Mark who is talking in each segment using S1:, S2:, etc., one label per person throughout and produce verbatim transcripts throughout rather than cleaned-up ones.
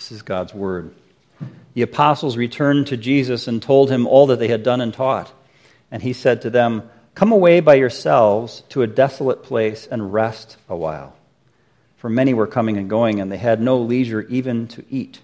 S1: This is God's word. The apostles returned to Jesus and told him all that they had done and taught. And he said to them, "Come away by yourselves to a desolate place and rest a while." For many were coming and going, and they had no leisure even to eat.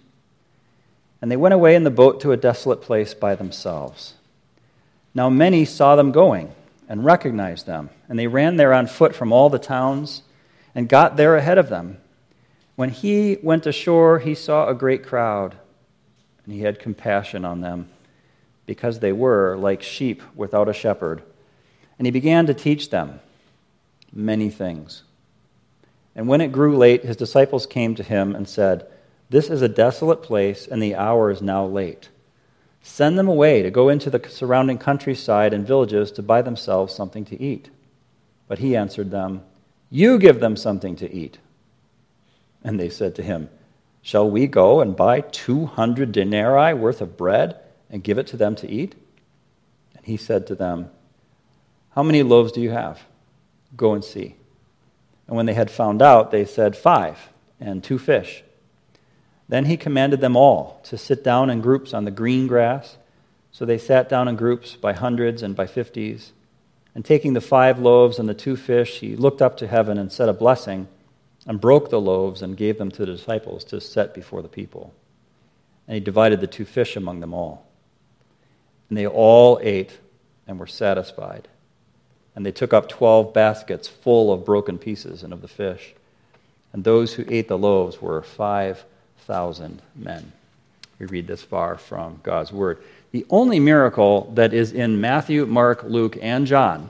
S1: And they went away in the boat to a desolate place by themselves. Now many saw them going and recognized them, and they ran there on foot from all the towns and got there ahead of them. When he went ashore, he saw a great crowd, and he had compassion on them, because they were like sheep without a shepherd. And he began to teach them many things. And when it grew late, his disciples came to him and said, "This is a desolate place, and the hour is now late. Send them away to go into the surrounding countryside and villages to buy themselves something to eat." But he answered them, "You give them something to eat." And they said to him, "Shall we go and buy two hundred denarii worth of bread and give it to them to eat?" And he said to them, "How many loaves do you have? Go and see." And when they had found out, they said, "Five, and two fish." Then he commanded them all to sit down in groups on the green grass. So they sat down in groups by hundreds and by fifties. And taking the five loaves and the two fish, he looked up to heaven and said a blessing, and broke the loaves and gave them to the disciples to set before the people. And he divided the two fish among them all. And they all ate and were satisfied. And they took up twelve baskets full of broken pieces and of the fish. And those who ate the loaves were five thousand men. We read this far from God's word. The only miracle that is in Matthew, Mark, Luke, and John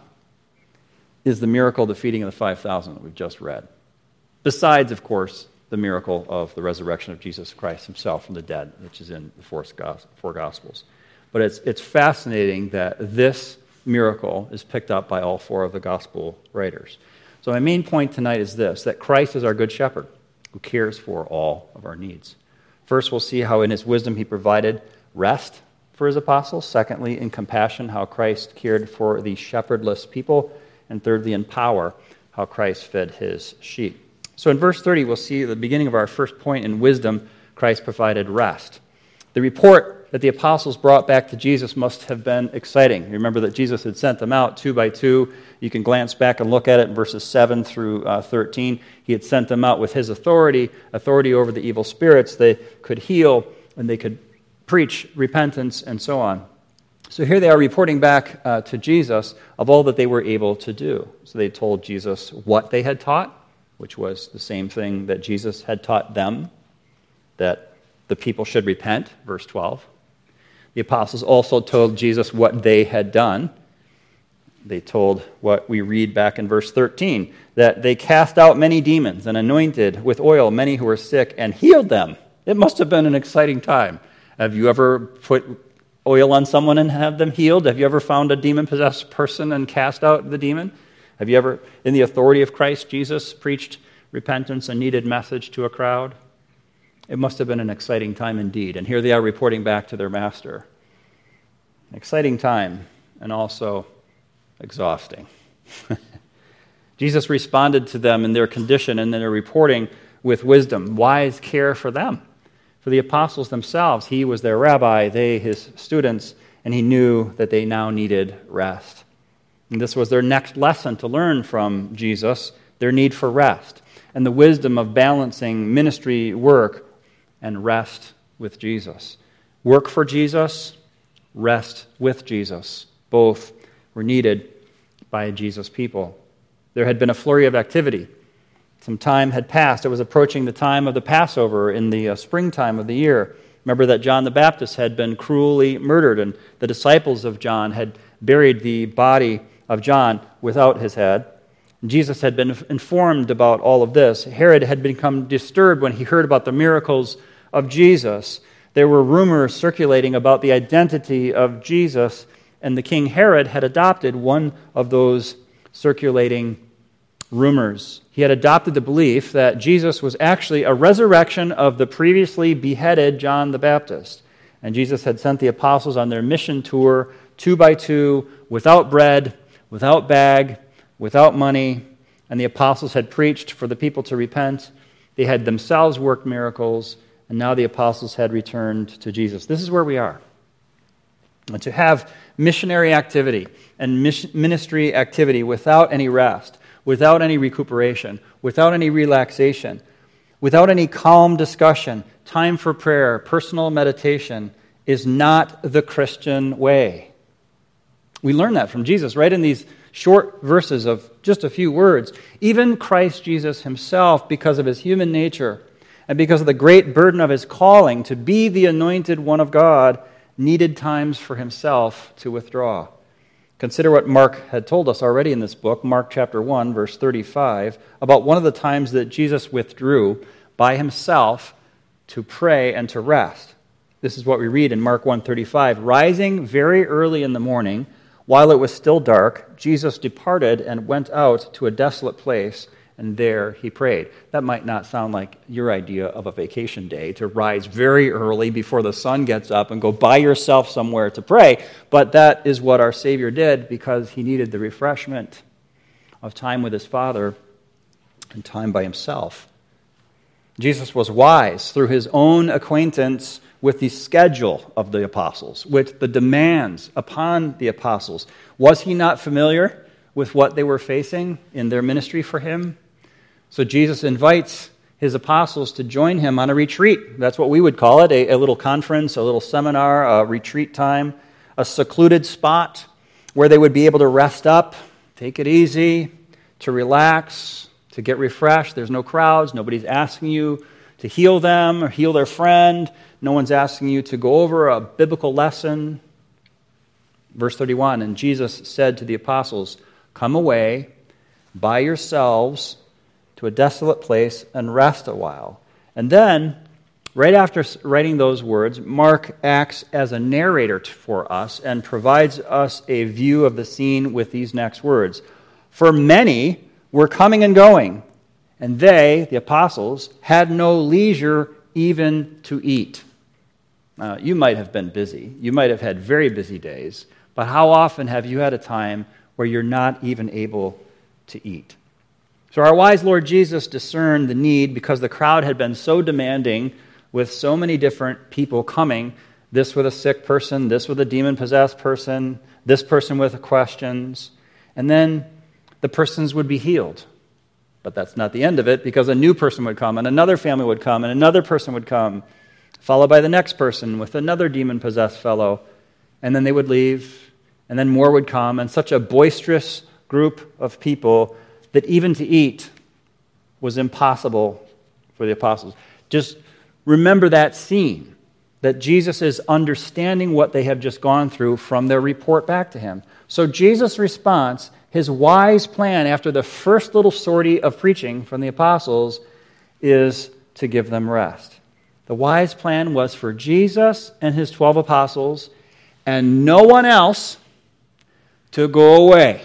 S1: is the miracle of the feeding of the five thousand that we've just read. Besides, of course, the miracle of the resurrection of Jesus Christ himself from the dead, which is in the four Gospels. But it's it's fascinating that this miracle is picked up by all four of the Gospel writers. So my main point tonight is this, that Christ is our good shepherd who cares for all of our needs. First, we'll see how in his wisdom he provided rest for his apostles. Secondly, in compassion, how Christ cared for the shepherdless people. And thirdly, in power, how Christ fed his sheep. So in verse thirty, we'll see the beginning of our first point in wisdom, Christ provided rest. The report that the apostles brought back to Jesus must have been exciting. Remember that Jesus had sent them out two by two. You can glance back and look at it in verses seven through uh, thirteen. He had sent them out with his authority, authority over the evil spirits. They could heal and they could preach repentance and so on. So here they are reporting back uh, to Jesus of all that they were able to do. So they told Jesus what they had taught, which was the same thing that Jesus had taught them, that the people should repent, verse twelve. The apostles also told Jesus what they had done. They told what we read back in verse thirteen, that they cast out many demons and anointed with oil many who were sick and healed them. It must have been an exciting time. Have you ever put oil on someone and have them healed? Have you ever found a demon-possessed person and cast out the demon? Have you ever, in the authority of Christ Jesus, preached repentance and needed message to a crowd? It must have been an exciting time indeed. And here they are reporting back to their master. An exciting time and also exhausting. Jesus responded to them in their condition and their reporting with wisdom, wise care for them. For the apostles themselves, he was their rabbi, they his students, and he knew that they now needed rest. And this was their next lesson to learn from Jesus, their need for rest, and the wisdom of balancing ministry work and rest with Jesus. Work for Jesus, rest with Jesus. Both were needed by Jesus' people. There had been a flurry of activity. Some time had passed. It was approaching the time of the Passover in the uh, springtime of the year. Remember that John the Baptist had been cruelly murdered, and the disciples of John had buried the body of John without his head. Jesus had been informed about all of this. Herod had become disturbed when he heard about the miracles of Jesus. There were rumors circulating about the identity of Jesus, and the king Herod had adopted one of those circulating rumors. He had adopted the belief that Jesus was actually a resurrection of the previously beheaded John the Baptist. And Jesus had sent the apostles on their mission tour, two by two, without bread, without bag, without money. And the apostles had preached for the people to repent. They had themselves worked miracles. and now the apostles had returned to Jesus. This is where we are. And to have missionary activity and ministry activity without any rest, without any recuperation, without any relaxation, without any calm discussion, time for prayer, personal meditation, is not the Christian way. We learn that from Jesus, right in these short verses of just a few words. Even Christ Jesus himself, because of his human nature and because of the great burden of his calling to be the anointed one of God, needed times for himself to withdraw. Consider what Mark had told us already in this book, Mark chapter one, verse thirty-five, about one of the times that Jesus withdrew by himself to pray and to rest. This is what we read in Mark one thirty-five. Rising very early in the morning, while it was still dark, Jesus departed and went out to a desolate place, and there he prayed. That might not sound like your idea of a vacation day, to rise very early before the sun gets up and go by yourself somewhere to pray, but that is what our Savior did because he needed the refreshment of time with his Father and time by himself. Jesus was wise through his own acquaintance with the schedule of the apostles, with the demands upon the apostles. Was he not familiar with what they were facing in their ministry for him? So Jesus invites his apostles to join him on a retreat. That's what we would call it, a, a little conference, a little seminar, a retreat time, a secluded spot where they would be able to rest up, take it easy, to relax, to get refreshed. There's no crowds. Nobody's asking you to heal them or heal their friend. No one's asking you to go over a biblical lesson. Verse thirty-one, and Jesus said to the apostles, "Come away by yourselves to a desolate place and rest a while." And then, right after writing those words, Mark acts as a narrator for us and provides us a view of the scene with these next words. For many were coming and going, and they, the apostles, had no leisure even to eat. Uh, you might have been busy. You might have had very busy days. But how often have you had a time where you're not even able to eat? So our wise Lord Jesus discerned the need because the crowd had been so demanding with so many different people coming, this with a sick person, this with a demon-possessed person, this person with questions, and then the persons would be healed. But that's not the end of it, because a new person would come, and another family would come, and another person would come, followed by the next person with another demon-possessed fellow, and then they would leave, and then more would come, and such a boisterous group of people that even to eat was impossible for the apostles. Just remember that scene, that Jesus is understanding what they have just gone through from their report back to him. So Jesus' response, his wise plan after the first little sortie of preaching from the apostles, is to give them rest. The wise plan was for Jesus and his twelve apostles and no one else to go away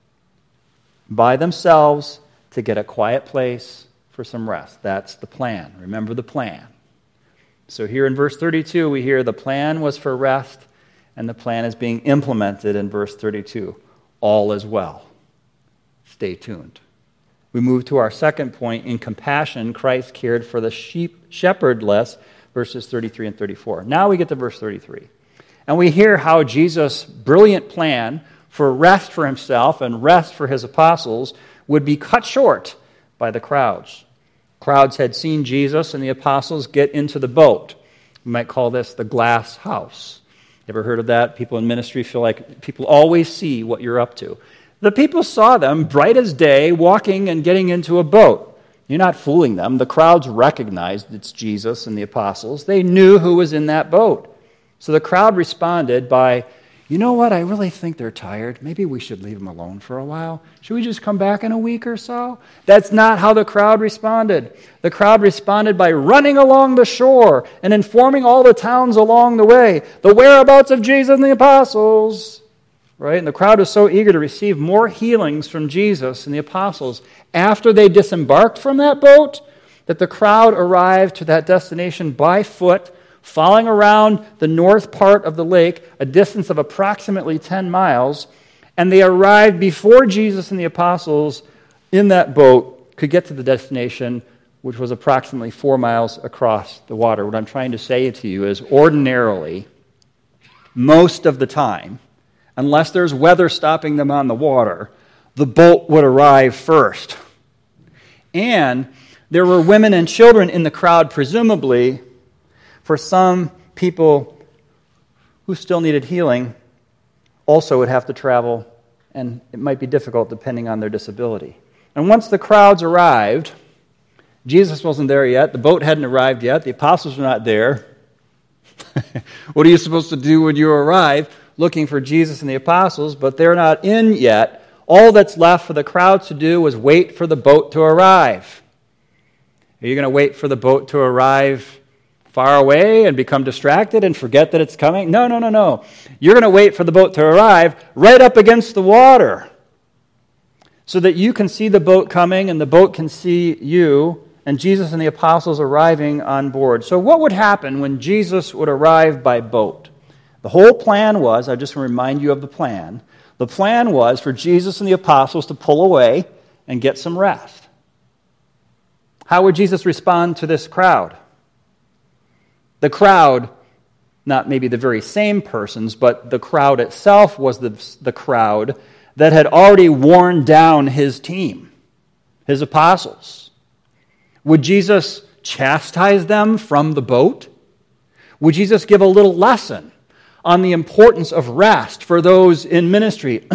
S1: by themselves to get a quiet place for some rest. That's the plan. Remember the plan. So here in verse thirty-two, we hear the plan was for rest, and the plan is being implemented in verse thirty-two. All is well. Stay tuned. We move to our second point. In compassion, Christ cared for the sheep shepherdless, verses thirty-three and thirty-four. Now we get to verse thirty-three. And we hear how Jesus' brilliant plan for rest for himself and rest for his apostles would be cut short by the crowds. Crowds had seen Jesus and the apostles get into the boat. We might call this the glass house. Ever heard of that? People in ministry feel like people always see what you're up to. The people saw them bright as day walking and getting into a boat. You're not fooling them. The crowds recognized it's Jesus and the apostles. They knew who was in that boat. So the crowd responded by, you know what, I really think they're tired. Maybe we should leave them alone for a while. Should we just come back in a week or so? That's not how the crowd responded. The crowd responded by running along the shore and informing all the towns along the way the whereabouts of Jesus and the apostles. Right? And the crowd was so eager to receive more healings from Jesus and the apostles after they disembarked from that boat that the crowd arrived to that destination by foot, following around the north part of the lake, a distance of approximately ten miles, and they arrived before Jesus and the apostles in that boat could get to the destination which was approximately four miles across the water. What I'm trying to say to you is ordinarily, most of the time, unless there's weather stopping them on the water, the boat would arrive first. And there were women and children in the crowd, presumably, for some people who still needed healing also would have to travel, and it might be difficult depending on their disability. And once the crowds arrived, Jesus wasn't there yet, the boat hadn't arrived yet, the apostles were not there. What are you supposed to do when you arrive? Looking for Jesus and the apostles, but they're not in yet. All that's left for the crowds to do was wait for the boat to arrive. Are you going to wait for the boat to arrive far away and become distracted and forget that it's coming? No, no, no, no. You're going to wait for the boat to arrive right up against the water so that you can see the boat coming and the boat can see you and Jesus and the apostles arriving on board. So what would happen when Jesus would arrive by boat? The whole plan was, I just want to remind you of the plan, the plan was for Jesus and the apostles to pull away and get some rest. How would Jesus respond to this crowd? The crowd, not maybe the very same persons, but the crowd itself was the, the crowd that had already worn down his team, his apostles. Would Jesus chastise them from the boat? Would Jesus give a little lesson on the importance of rest for those in ministry?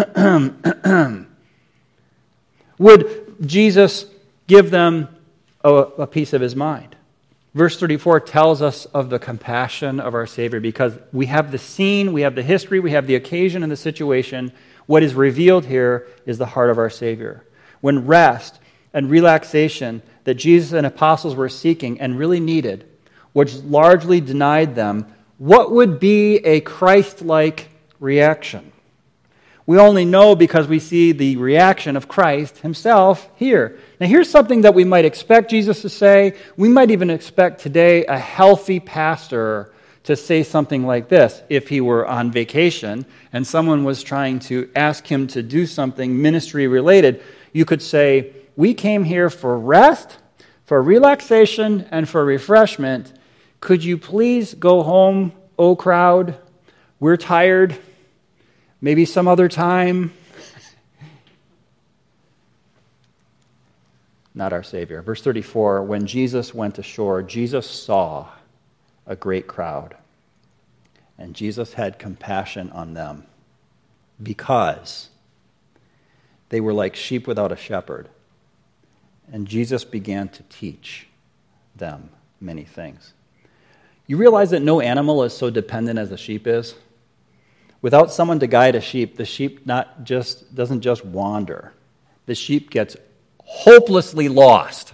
S1: Would Jesus give them a, a piece of his mind? Verse thirty-four tells us of the compassion of our Savior because we have the scene, we have the history, we have the occasion and the situation. What is revealed here is the heart of our Savior. When rest and relaxation that Jesus and apostles were seeking and really needed, which largely denied them, what would be a Christ-like reaction? We only know because we see the reaction of Christ himself here. Now here's something that we might expect Jesus to say. We might even expect today a healthy pastor to say something like this if he were on vacation and someone was trying to ask him to do something ministry-related. You could say, we came here for rest, for relaxation, and for refreshment. Could you please go home, O crowd? We're tired. Maybe some other time. Not our Savior. Verse thirty-four, when Jesus went ashore, Jesus saw a great crowd, and Jesus had compassion on them because they were like sheep without a shepherd. And Jesus began to teach them many things. You realize that no animal is so dependent as a sheep is? Without someone to guide a sheep, the sheep not just doesn't just wander. The sheep gets hopelessly lost.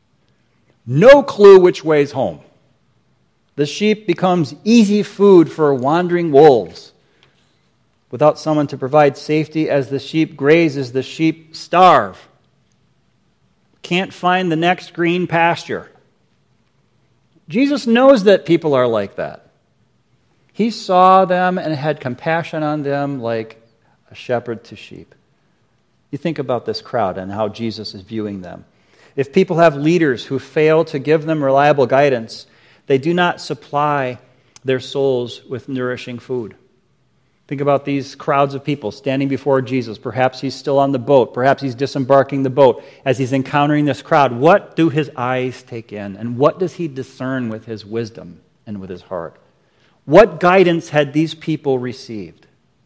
S1: No clue which way's home. The sheep becomes easy food for wandering wolves. Without someone to provide safety as the sheep grazes, the sheep starve. Can't find the next green pasture. Jesus knows that people are like that. He saw them and had compassion on them like a shepherd to sheep. You think about this crowd and how Jesus is viewing them. If people have leaders who fail to give them reliable guidance, they do not supply their souls with nourishing food. Think about these crowds of people standing before Jesus. Perhaps he's still on the boat. Perhaps he's disembarking the boat. As he's encountering this crowd, what do his eyes take in? And what does he discern with his wisdom and with his heart? What guidance had these people received?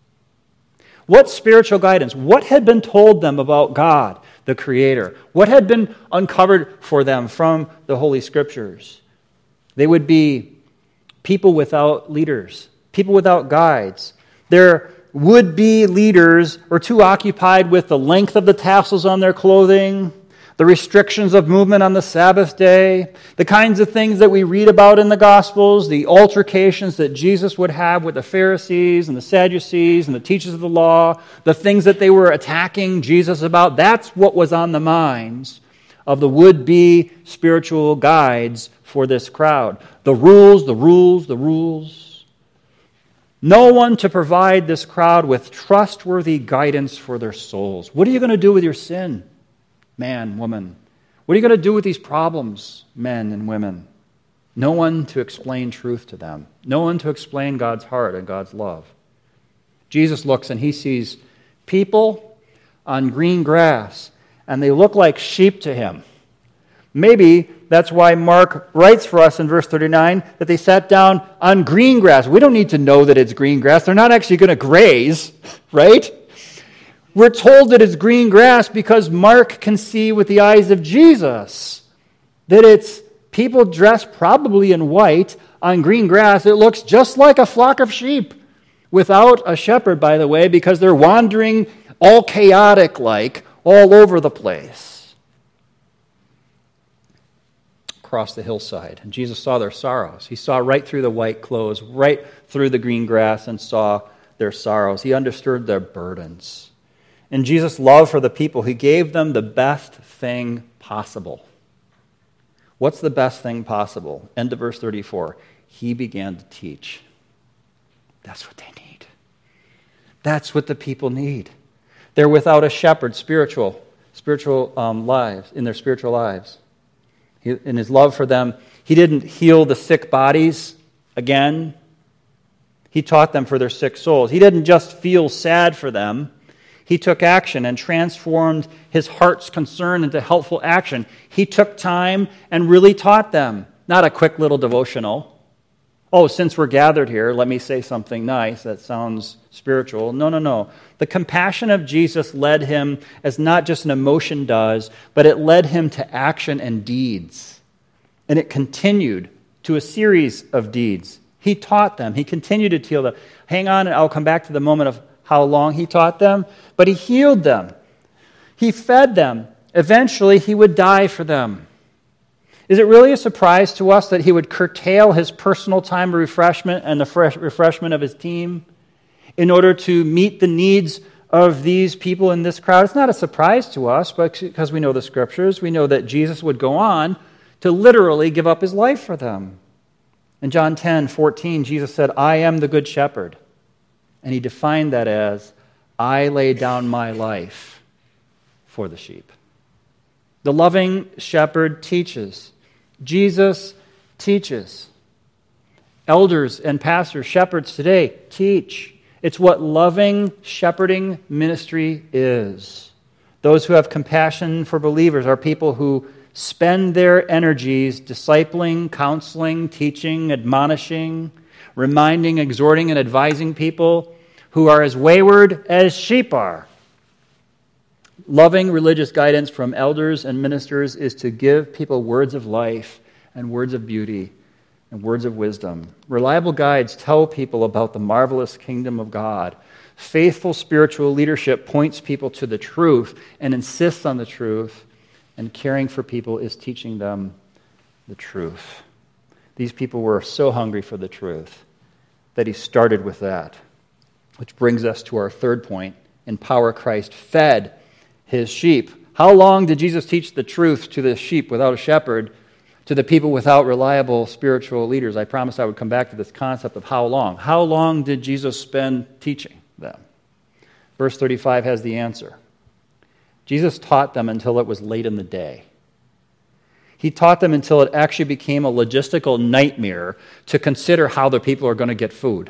S1: What spiritual guidance? What had been told them about God, the Creator? What had been uncovered for them from the Holy Scriptures? They would be people without leaders, people without guides. Their would-be leaders were too occupied with the length of the tassels on their clothing, the restrictions of movement on the Sabbath day, the kinds of things that we read about in the Gospels, the altercations that Jesus would have with the Pharisees and the Sadducees and the teachers of the law, the things that they were attacking Jesus about. That's what was on the minds of the would-be spiritual guides for this crowd. The rules, the rules, the rules. No one to provide this crowd with trustworthy guidance for their souls. What are you going to do with your sin, man, woman? What are you going to do with these problems, men and women? No one to explain truth to them. No one to explain God's heart and God's love. Jesus looks and he sees people on green grass, and they look like sheep to him. Maybe that's why Mark writes for us in verse thirty-nine that they sat down on green grass. We don't need to know that it's green grass. They're not actually going to graze, right? We're told that it's green grass because Mark can see with the eyes of Jesus that it's people dressed probably in white on green grass. It looks just like a flock of sheep without a shepherd, by the way, because they're wandering all chaotic-like all over the place across the hillside. And Jesus saw their sorrows. He saw right through the white clothes, right through the green grass, and saw their sorrows. He understood their burdens. In Jesus' love for the people, he gave them the best thing possible. What's the best thing possible? End of verse thirty-four. He began to teach. That's what they need. That's what the people need. They're without a shepherd, spiritual, spiritual um, lives, in their spiritual lives. He, in his love for them, he didn't heal the sick bodies again. He taught them for their sick souls. He didn't just feel sad for them. He took action and transformed his heart's concern into helpful action. He took time and really taught them. Not a quick little devotional. Oh, since we're gathered here, let me say something nice that sounds spiritual. No, no, no. The compassion of Jesus led him as not just an emotion does, but it led him to action and deeds. And it continued to a series of deeds. He taught them. He continued to teach them. Hang on, and I'll come back to the moment of how long he taught them, but he healed them. He fed them. Eventually, he would die for them. Is it really a surprise to us that he would curtail his personal time of refreshment and the fresh refreshment of his team in order to meet the needs of these people in this crowd? It's not a surprise to us, but because we know the Scriptures, we know that Jesus would go on to literally give up his life for them. In John ten fourteen, Jesus said, "I am the good shepherd." And he defined that as, I lay down my life for the sheep. The loving shepherd teaches. Jesus teaches. Elders and pastors, shepherds today teach. It's what loving shepherding ministry is. Those who have compassion for believers are people who spend their energies discipling, counseling, teaching, admonishing, reminding, exhorting, and advising people who are as wayward as sheep are. Loving religious guidance from elders and ministers is to give people words of life and words of beauty and words of wisdom. Reliable guides tell people about the marvelous kingdom of God. Faithful spiritual leadership points people to the truth and insists on the truth, and caring for people is teaching them the truth. These people were so hungry for the truth that he started with that. Which brings us to our third point. Empower Christ fed his sheep. How long did Jesus teach the truth to the sheep without a shepherd, to the people without reliable spiritual leaders? I promised I would come back to this concept of how long. How long did Jesus spend teaching them? Verse thirty-five has the answer. Jesus taught them until it was late in the day. He taught them until it actually became a logistical nightmare to consider how the people are going to get food.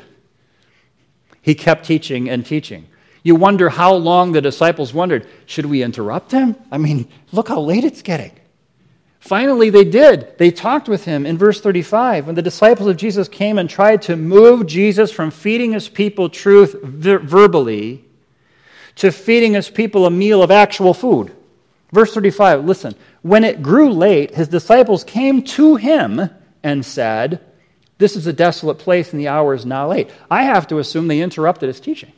S1: He kept teaching and teaching. You wonder how long the disciples wondered, should we interrupt him? I mean, look how late it's getting. Finally, they did. They talked with him in verse thirty-five. When the disciples of Jesus came and tried to move Jesus from feeding his people truth ver- verbally to feeding his people a meal of actual food. Verse thirty-five, listen. When it grew late, his disciples came to him and said, "This is a desolate place and the hour is now late." I have to assume they interrupted his teaching.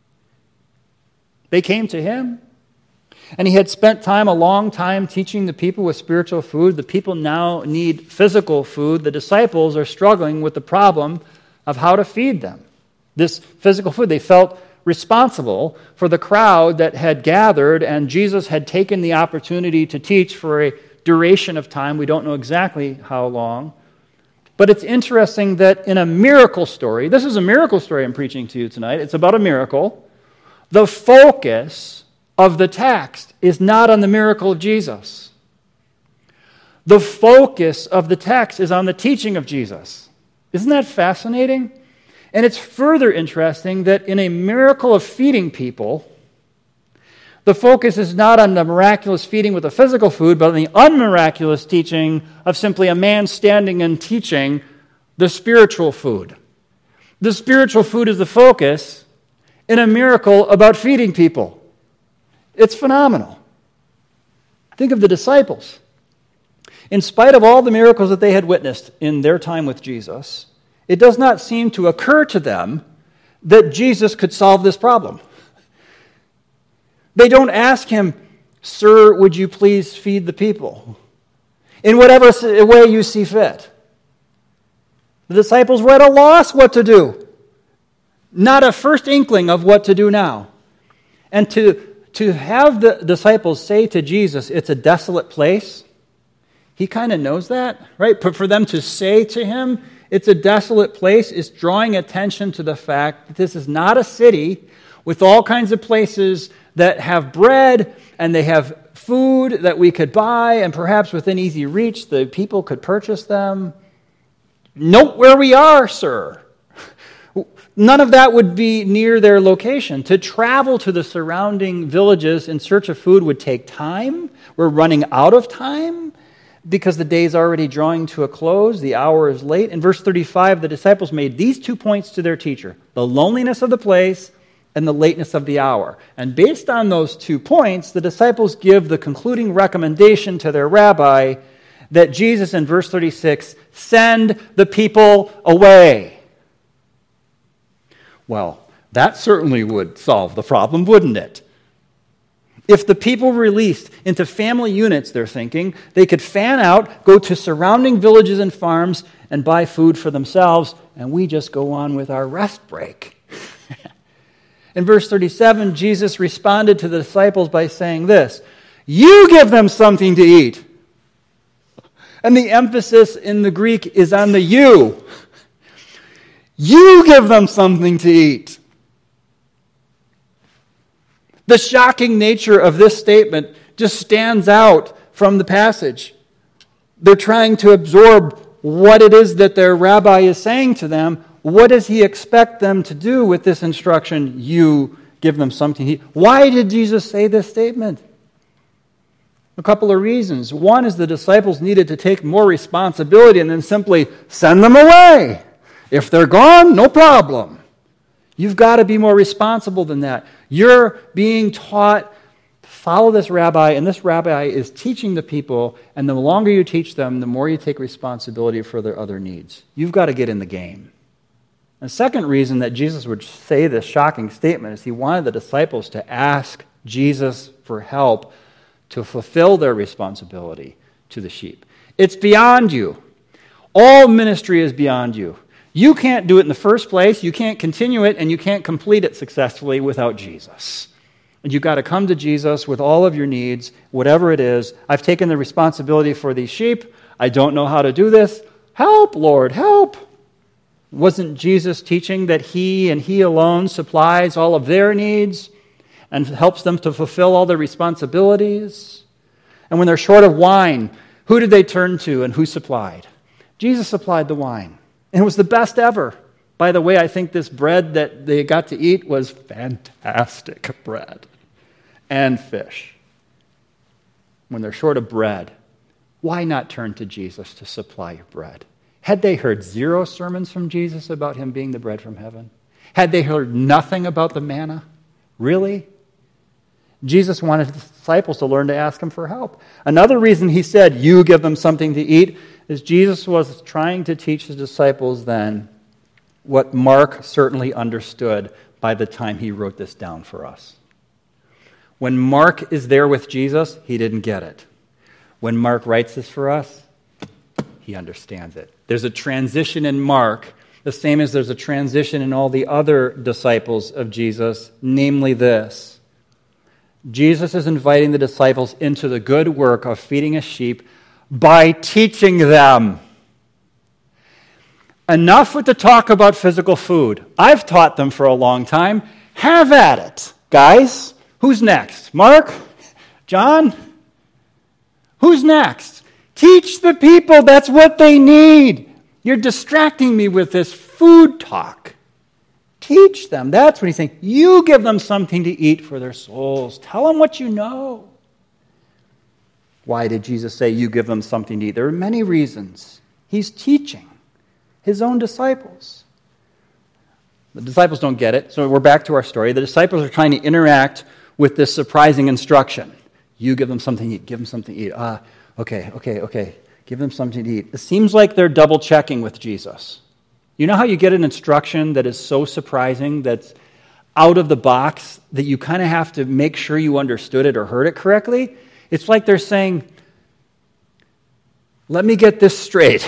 S1: They came to him, and he had spent time, a long time, teaching the people with spiritual food. The people now need physical food. The disciples are struggling with the problem of how to feed them. This physical food, they felt responsible for the crowd that had gathered, and Jesus had taken the opportunity to teach for a duration of time. We don't know exactly how long. But it's interesting that in a miracle story, this is a miracle story I'm preaching to you tonight. It's about a miracle. The focus of the text is not on the miracle of Jesus. The focus of the text is on the teaching of Jesus. Isn't that fascinating? And it's further interesting that in a miracle of feeding people, the focus is not on the miraculous feeding with the physical food, but on the unmiraculous teaching of simply a man standing and teaching the spiritual food. The spiritual food is the focus in a miracle about feeding people. It's phenomenal. Think of the disciples. In spite of all the miracles that they had witnessed in their time with Jesus, it does not seem to occur to them that Jesus could solve this problem. They don't ask him, "Sir, would you please feed the people?" In whatever way you see fit. The disciples were at a loss what to do. Not a first inkling of what to do now. And to, to have the disciples say to Jesus, "It's a desolate place," he kind of knows that, right? But for them to say to him, "It's a desolate place," is drawing attention to the fact that this is not a city with all kinds of places that have bread and they have food that we could buy, and perhaps within easy reach the people could purchase them. Note where we are, sir. None of that would be near their location. To travel to the surrounding villages in search of food would take time. We're running out of time because the day is already drawing to a close. The hour is late. In verse thirty-five, the disciples made these two points to their teacher: the loneliness of the place and the lateness of the hour. And based on those two points, the disciples give the concluding recommendation to their rabbi that Jesus, in verse thirty-six, send the people away. Well, that certainly would solve the problem, wouldn't it? If the people were released into family units, they're thinking, they could fan out, go to surrounding villages and farms, and buy food for themselves, and we just go on with our rest break. In verse thirty-seven, Jesus responded to the disciples by saying this: "You give them something to eat." And the emphasis in the Greek is on the you. You give them something to eat. The shocking nature of this statement just stands out from the passage. They're trying to absorb what it is that their rabbi is saying to them. What does he expect them to do with this instruction? You give them something to eat. Why did Jesus say this statement? A couple of reasons. One is the disciples needed to take more responsibility and then simply send them away. If they're gone, no problem. You've got to be more responsible than that. You're being taught, follow this rabbi, and this rabbi is teaching the people, and the longer you teach them, the more you take responsibility for their other needs. You've got to get in the game. The second reason that Jesus would say this shocking statement is he wanted the disciples to ask Jesus for help to fulfill their responsibility to the sheep. It's beyond you. All ministry is beyond you. You can't do it in the first place, you can't continue it, and you can't complete it successfully without Jesus. And you've got to come to Jesus with all of your needs, whatever it is. I've taken the responsibility for these sheep. I don't know how to do this. Help, Lord, help. Wasn't Jesus teaching that he and he alone supplies all of their needs and helps them to fulfill all their responsibilities? And when they're short of wine, who did they turn to and who supplied? Jesus supplied the wine. And it was the best ever. By the way, I think this bread that they got to eat was fantastic bread and fish. When they're short of bread, why not turn to Jesus to supply your bread? Had they heard zero sermons from Jesus about him being the bread from heaven? Had they heard nothing about the manna? Really? Jesus wanted his disciples to learn to ask him for help. Another reason he said, you give them something to eat, is Jesus was trying to teach his disciples then what Mark certainly understood by the time he wrote this down for us. When Mark is there with Jesus, he didn't get it. When Mark writes this for us, he understands it. There's a transition in Mark, the same as there's a transition in all the other disciples of Jesus, namely this. Jesus is inviting the disciples into the good work of feeding a sheep by teaching them. Enough with the talk about physical food. I've taught them for a long time. Have at it, guys. Who's next? Mark? John? Who's next?
S2: Teach the people. That's what they need. You're distracting me with this food talk. Teach them. That's what he's saying. You give them something to eat for their souls. Tell them what you know. Why did Jesus say you give them something to eat? There are many reasons. He's teaching his own disciples. The disciples don't get it, so we're back to our story. The disciples are trying to interact with this surprising instruction. You give them something to eat. Give them something to eat. Ah, okay, okay, okay. Give them something to eat. It seems like they're double-checking with Jesus. You know how you get an instruction that is so surprising, that's out of the box, that you kind of have to make sure you understood it or heard it correctly? It's like they're saying, let me get this straight.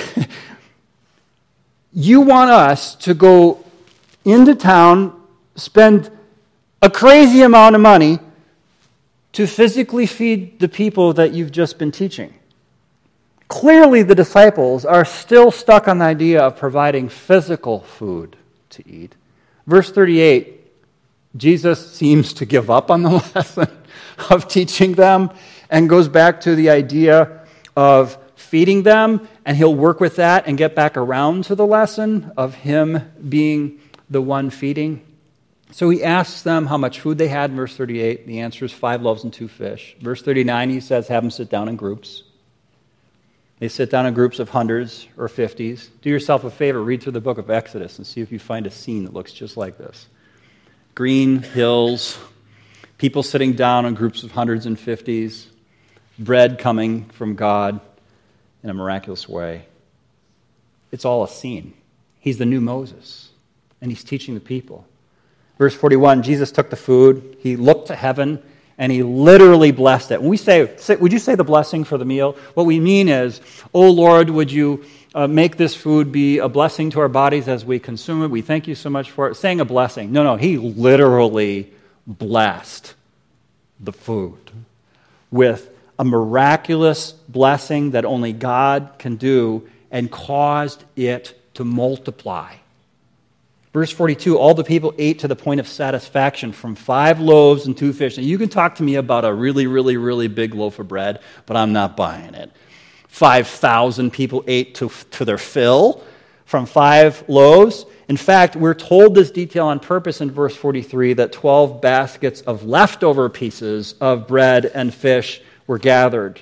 S2: You want us to go into town, spend a crazy amount of money to physically feed the people that you've just been teaching. Clearly, the disciples are still stuck on the idea of providing physical food to eat. Verse thirty-eight, Jesus seems to give up on the lesson of teaching them and goes back to the idea of feeding them, and he'll work with that and get back around to the lesson of him being the one feeding. So he asks them how much food they had in verse thirty-eight. The answer is five loaves and two fish. Verse thirty-nine, he says, have them sit down in groups. They sit down in groups of hundreds or fifties. Do yourself a favor, read through the book of Exodus and see if you find a scene that looks just like this. Green hills, people sitting down in groups of hundreds and fifties, bread coming from God in a miraculous way. It's all a scene. He's the new Moses, and he's teaching the people. Verse forty-one, Jesus took the food, he looked to heaven, and he literally blessed it. When we say, would you say the blessing for the meal? What we mean is, oh Lord, would you uh, make this food be a blessing to our bodies as we consume it? We thank you so much for it. Saying a blessing. No, no, he literally blessed the food with a miraculous blessing that only God can do, and caused it to multiply. Verse forty-two, all the people ate to the point of satisfaction from five loaves and two fish. Now, you can talk to me about a really, really, really big loaf of bread, but I'm not buying it. five thousand people ate to, to their fill from five loaves. In fact, we're told this detail on purpose in verse forty-three, that twelve baskets of leftover pieces of bread and fish were gathered.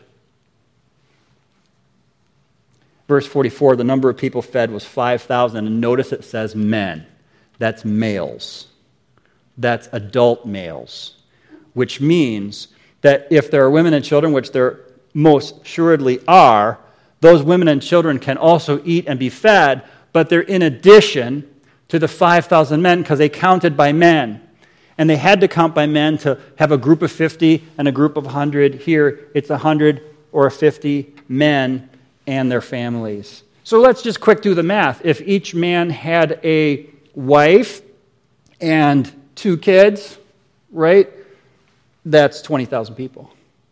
S2: Verse forty-four, the number of people fed was five thousand, and notice it says men. That's males. That's adult males. Which means that if there are women and children, which there most assuredly are, those women and children can also eat and be fed, but they're in addition to the five thousand men, because they counted by men. And they had to count by men to have a group of fifty and a group of one hundred. Here, it's one hundred or fifty men and their families. So let's just quick do the math. If each man had a wife and two kids, right, that's twenty thousand people.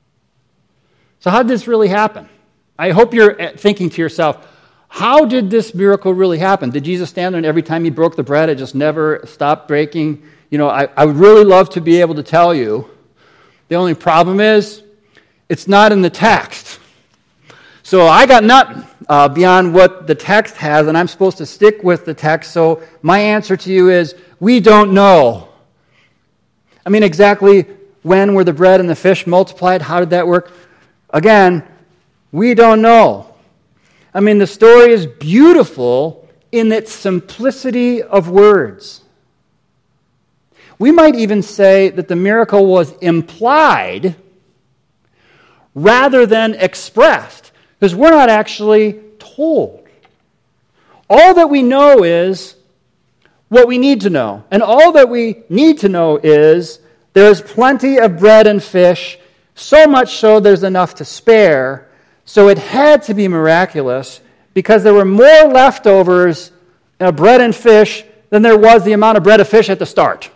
S2: So how did this really happen? I hope you're thinking to yourself, how did this miracle really happen? Did Jesus stand there and every time he broke the bread, it just never stopped breaking? You know, I, I would really love to be able to tell you. The only problem is, it's not in the text. So I got nothing uh, beyond what the text has, and I'm supposed to stick with the text. So my answer to you is, we don't know. I mean, exactly when were the bread and the fish multiplied? How did that work? Again, we don't know. I mean, the story is beautiful in its simplicity of words. We might even say that the miracle was implied rather than expressed, because we're not actually told. All that we know is what we need to know. And all that we need to know is there's plenty of bread and fish, so much so there's enough to spare. So it had to be miraculous because there were more leftovers of bread and fish than there was the amount of bread and fish at the start.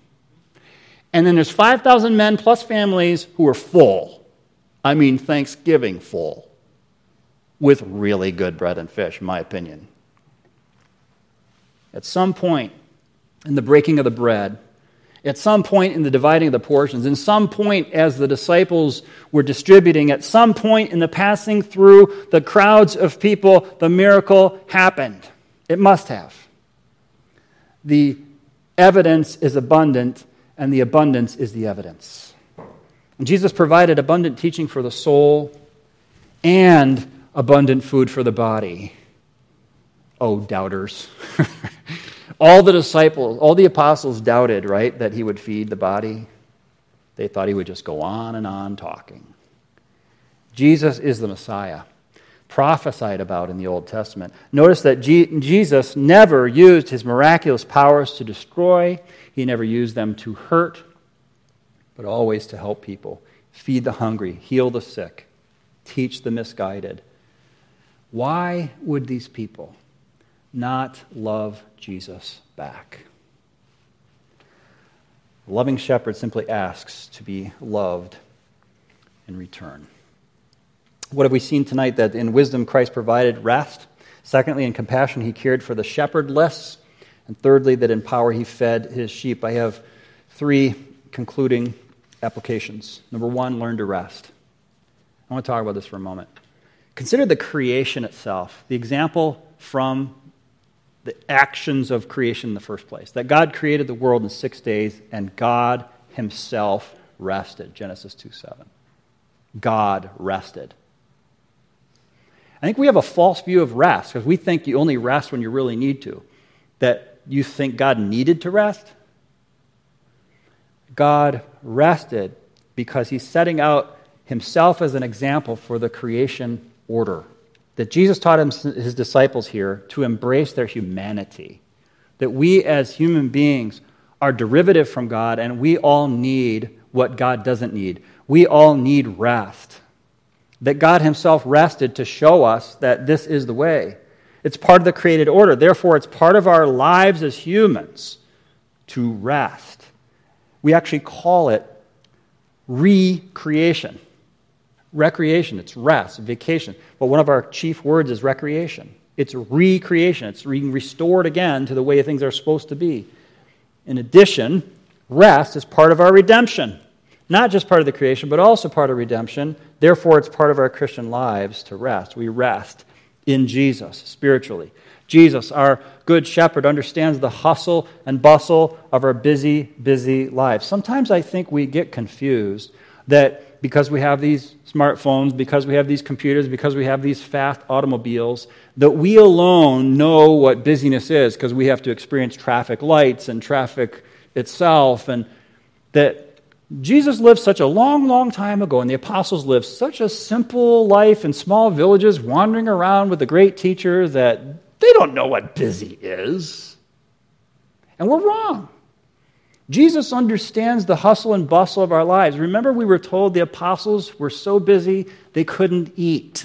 S2: And then there's five thousand men plus families who are full. I mean, Thanksgiving full. With really good bread and fish, in my opinion. At some point in the breaking of the bread, At some point in the dividing of the portions, in some point as the disciples were distributing, at some point in the passing through the crowds of people, the miracle happened. It must have. The evidence is abundant, and the abundance is the evidence. And Jesus provided abundant teaching for the soul and abundant food for the body. Oh, doubters. All the disciples, all the apostles doubted, right, that he would feed the body. They thought he would just go on and on talking. Jesus is the Messiah, prophesied about in the Old Testament. Notice that G- Jesus never used his miraculous powers to destroy. He never used them to hurt, but always to help people, feed the hungry, heal the sick, teach the misguided. Why would these people not love Jesus back? A loving shepherd simply asks to be loved in return. What have we seen tonight? That in wisdom Christ provided rest. Secondly, in compassion he cared for the shepherdless. And thirdly, that in power he fed his sheep. I have three concluding applications. Number one, learn to rest. I want to talk about this for a moment. Consider the creation itself, the example from the actions of creation in the first place. That God created the world in six days, and God himself rested. Genesis two seven. God rested. I think we have a false view of rest, because we think you only rest when you really need to. That you think God needed to rest. God rested because he's setting out himself as an example for the creation order. That Jesus taught him, his disciples here to embrace their humanity. That we as human beings are derivative from God, and we all need what God doesn't need. We all need rest. That God himself rested to show us that this is the way. It's part of the created order. Therefore, it's part of our lives as humans to rest. We actually call it recreation. Recreation, it's rest, vacation. But one of our chief words is recreation. It's recreation. It's being restored again to the way things are supposed to be. In addition, rest is part of our redemption. Not just part of the creation, but also part of redemption. Therefore, it's part of our Christian lives to rest. We rest in Jesus spiritually. Jesus, our good shepherd, understands the hustle and bustle of our busy, busy lives. Sometimes I think we get confused that because we have these smartphones, because we have these computers, because we have these fast automobiles, that we alone know what busyness is because we have to experience traffic lights and traffic itself, and that Jesus lived such a long, long time ago, and the apostles lived such a simple life in small villages, wandering around with the great teachers, that they don't know what busy is. And we're wrong. Jesus understands the hustle and bustle of our lives. Remember, we were told the apostles were so busy they couldn't eat.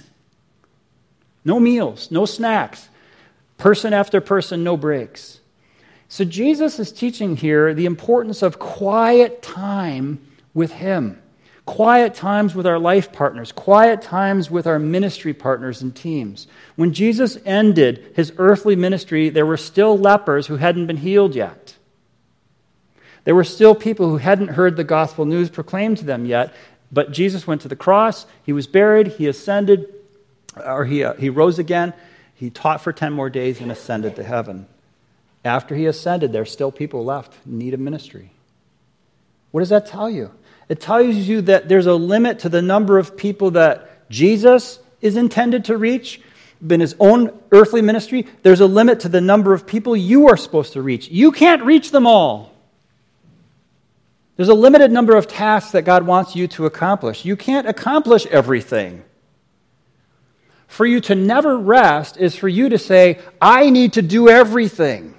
S2: No meals, no snacks. Person after person, no breaks. So Jesus is teaching here the importance of quiet time with him. Quiet times with our life partners. Quiet times with our ministry partners and teams. When Jesus ended his earthly ministry, there were still lepers who hadn't been healed yet. There were still people who hadn't heard the gospel news proclaimed to them yet. But Jesus went to the cross. He was buried. He ascended, or he, uh, he rose again. He taught for ten more days and ascended to heaven. After he ascended, there's still people left in need of ministry. What does that tell you? It tells you that there's a limit to the number of people that Jesus is intended to reach. In his own earthly ministry, there's a limit to the number of people you are supposed to reach. You can't reach them all. There's a limited number of tasks that God wants you to accomplish. You can't accomplish everything. For you to never rest is for you to say, I need to do everything.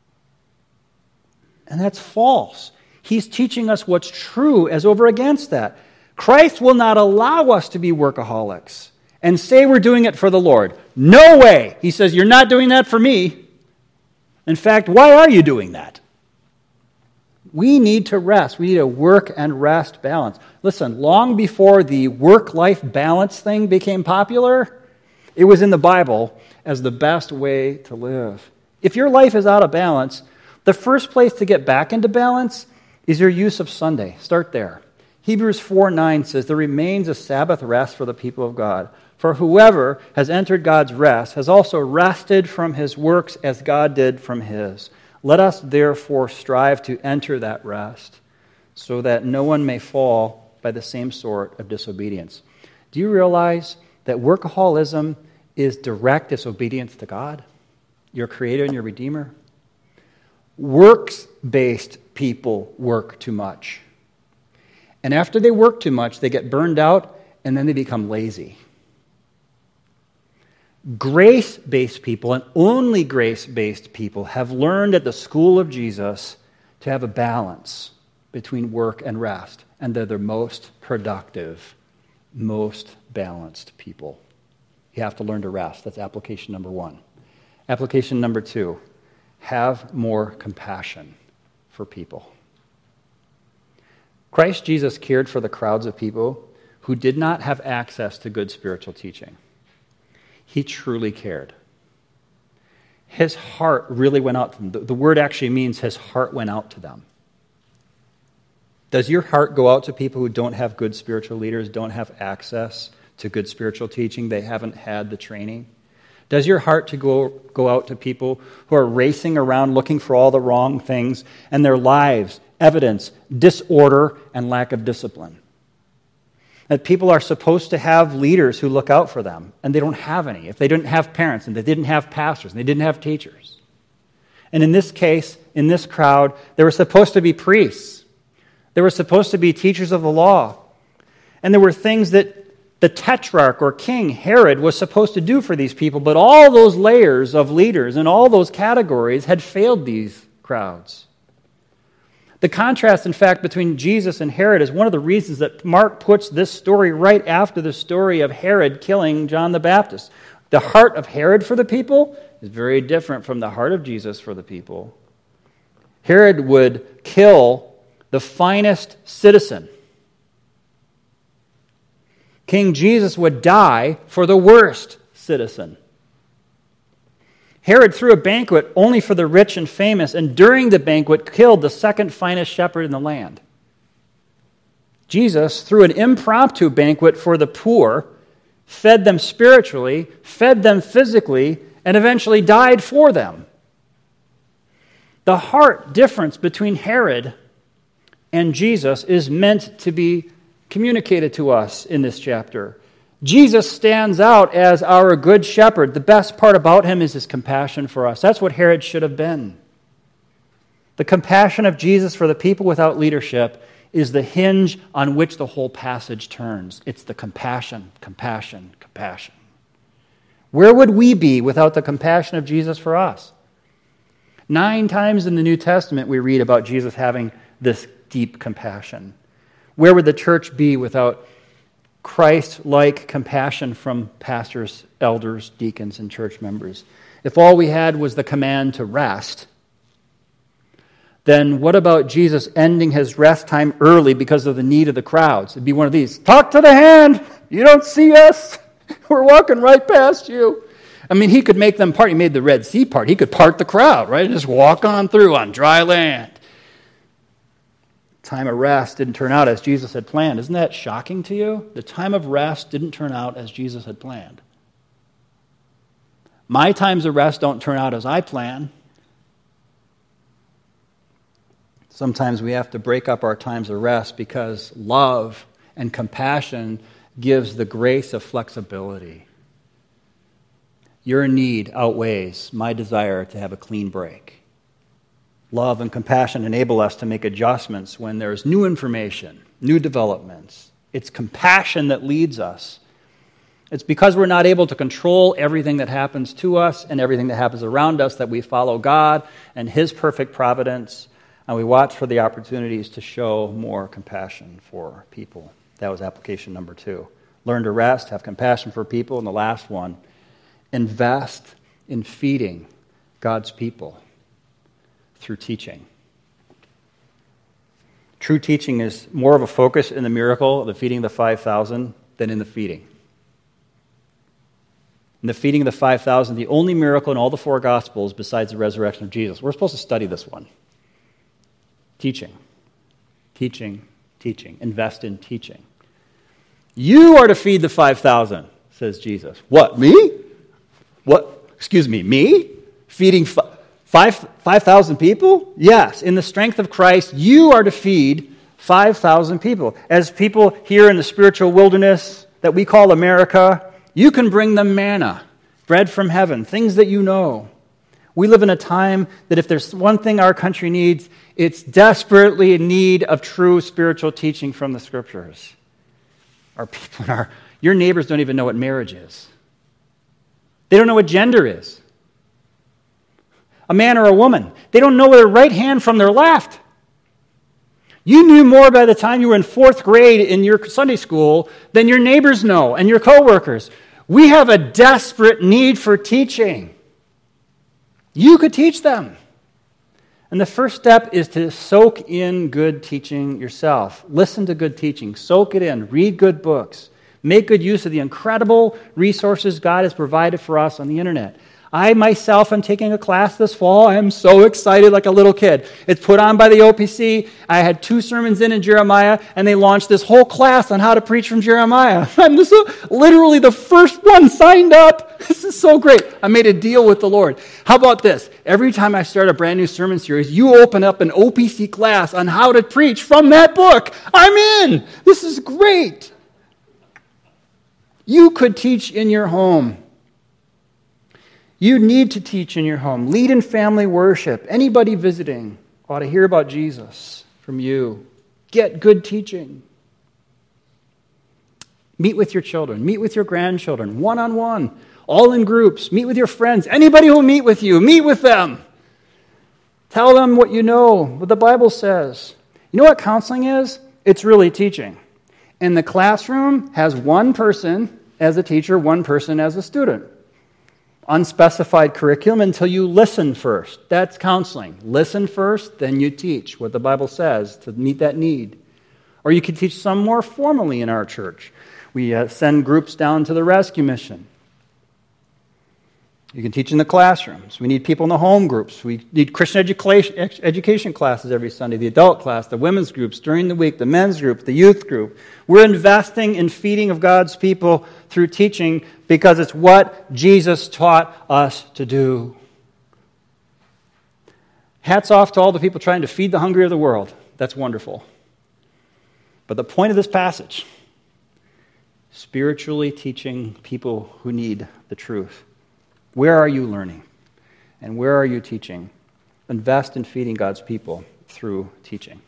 S2: And that's false. He's teaching us what's true as over against that. Christ will not allow us to be workaholics and say we're doing it for the Lord. No way. He says, you're not doing that for me. In fact, why are you doing that? We need to rest. We need a work and rest balance. Listen, long before the work-life balance thing became popular, it was in the Bible as the best way to live. If your life is out of balance, the first place to get back into balance
S1: is your use of Sunday. Start there. Hebrews four nine says, there remains a Sabbath rest for the people of God. For whoever has entered God's rest has also rested from his works as God did from his. Let us therefore strive to enter that rest, so that no one may fall by the same sort of disobedience. Do you realize that workaholism is direct disobedience to God, your Creator and your Redeemer? Works-based people work too much. And after they work too much, they get burned out, and then they become lazy. Grace-based people, and only grace-based people, have learned at the school of Jesus to have a balance between work and rest, and they're the most productive, most balanced people. You have to learn to rest. That's application number one. Application number two, have more compassion for people. Christ Jesus cared for the crowds of people who did not have access to good spiritual teaching. He truly cared. His heart really went out to them. The, the word actually means his heart went out to them. Does your heart go out to people who don't have good spiritual leaders, don't have access to good spiritual teaching, they haven't had the training? Does your heart to go, go out to people who are racing around looking for all the wrong things, and their lives, evidence, disorder, and lack of discipline? That people are supposed to have leaders who look out for them, and they don't have any. If they didn't have parents, and they didn't have pastors, and they didn't have teachers. And in this case, in this crowd, there were supposed to be priests. There were supposed to be teachers of the law. And there were things that the tetrarch or king, Herod, was supposed to do for these people, but all those layers of leaders and all those categories had failed these crowds. The contrast, in fact, between Jesus and Herod is one of the reasons that Mark puts this story right after the story of Herod killing John the Baptist. The heart of Herod for the people is very different from the heart of Jesus for the people. Herod would kill the finest citizen. King Jesus would die for the worst citizen. Herod threw a banquet only for the rich and famous, and during the banquet killed the second finest shepherd in the land. Jesus threw an impromptu banquet for the poor, fed them spiritually, fed them physically, and eventually died for them. The heart difference between Herod and Jesus is meant to be communicated to us in this chapter. Jesus stands out as our good shepherd. The best part about him is his compassion for us. That's what Herod should have been. The compassion of Jesus for the people without leadership is the hinge on which the whole passage turns. It's the compassion, compassion, compassion. Where would we be without the compassion of Jesus for us? Nine times in the New Testament we read about Jesus having this deep compassion. Where would the church be without Christ-like compassion from pastors, elders, deacons, and church members? If all we had was the command to rest, then what about Jesus ending his rest time early because of the need of the crowds? It'd be one of these, talk to the hand, you don't see us, we're walking right past you. I mean, he could make them part. He made the Red Sea part. He could part the crowd, right? Just walk on through on dry land. Time of rest didn't turn out as Jesus had planned. Isn't that shocking to you? The time of rest didn't turn out as Jesus had planned. My times of rest don't turn out as I plan. Sometimes we have to break up our times of rest because love and compassion gives the grace of flexibility. Your need outweighs my desire to have a clean break. Love and compassion enable us to make adjustments when there's new information, new developments. It's compassion that leads us. It's because we're not able to control everything that happens to us and everything that happens around us that we follow God and His perfect providence, and we watch for the opportunities to show more compassion for people. That was application number two. Learn to rest, have compassion for people, and the last one, invest in feeding God's people through teaching. True teaching is more of a focus in the miracle of the feeding of the five thousand than in the feeding. In the feeding of the five thousand, the only miracle in all the four Gospels besides the resurrection of Jesus. We're supposed to study this one. Teaching. Teaching, teaching. Invest in teaching. You are to feed the five thousand, says Jesus. What, me? What, excuse me, me? Feeding f- five, 5,000 people? Yes, in the strength of Christ, you are to feed five thousand people. As people here in the spiritual wilderness that we call America, you can bring them manna, bread from heaven, things that you know. We live in a time that if there's one thing our country needs, it's desperately in need of true spiritual teaching from the Scriptures. Our people, our, your neighbors don't even know what marriage is. They don't know what gender is. A man or a woman. They don't know their right hand from their left. You knew more by the time you were in fourth grade in your Sunday school than your neighbors know and your coworkers. We have a desperate need for teaching. You could teach them. And the first step is to soak in good teaching yourself. Listen to good teaching. Soak it in. Read good books. Make good use of the incredible resources God has provided for us on the internet. I myself am taking a class this fall. I am so excited like a little kid. It's put on by the O P C. I had two sermons in in Jeremiah, and they launched this whole class on how to preach from Jeremiah. I'm this, literally the first one signed up. This is so great. I made a deal with the Lord. How about this? Every time I start a brand new sermon series, you open up an O P C class on how to preach from that book. I'm in. This is great. You could teach in your home. You need to teach in your home. Lead in family worship. Anybody visiting ought to hear about Jesus from you. Get good teaching. Meet with your children. Meet with your grandchildren, one-on-one, all in groups. Meet with your friends. Anybody who will meet with you, meet with them. Tell them what you know, what the Bible says. You know what counseling is? It's really teaching. And the classroom has one person as a teacher, one person as a student. Unspecified curriculum until you listen first. That's counseling. Listen first, then you teach what the Bible says to meet that need. Or you can teach some more formally in our church. We uh, send groups down to the rescue mission. You can teach in the classrooms. We need people in the home groups. We need Christian education, education classes every Sunday, the adult class, the women's groups during the week, the men's group, the youth group. We're investing in feeding of God's people through teaching because it's what Jesus taught us to do. Hats off to all the people trying to feed the hungry of the world. That's wonderful. But the point of this passage, spiritually teaching people who need the truth. Where are you learning? And where are you teaching? Invest in feeding God's people through teaching.